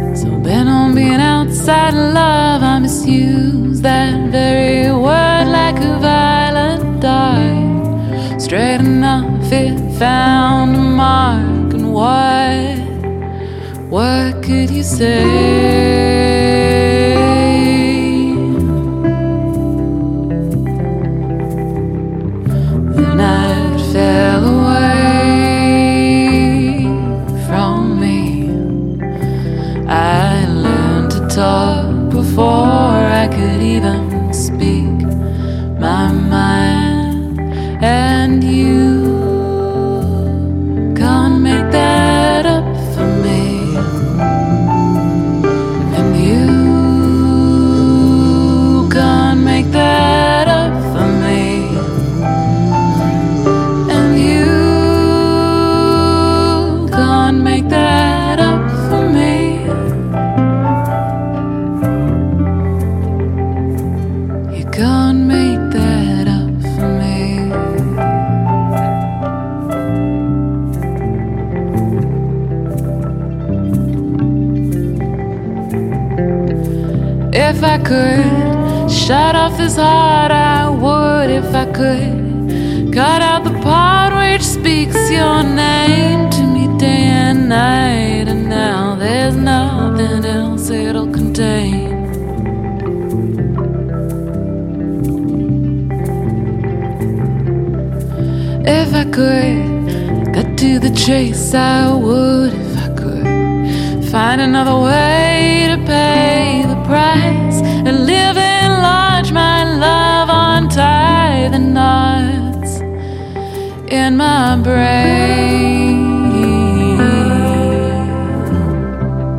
So bent on being outside love, I misuse that very word like a violent dart. Straight enough, it found a mark, and what could you say? The night fell away from me. I learned to talk before I could even speak my mind, and you can't make that up for me, and you can't make that up for me, and you can't make that up for me. You can't make that up for me. If I could shut off this heart, I would. If I could cut out the part which speaks your name to me day and night, and now there's nothing else it'll contain. If I could cut to the chase, I would. If I could find another way to pay the price and live enlarge my love, untie the knots in my brain.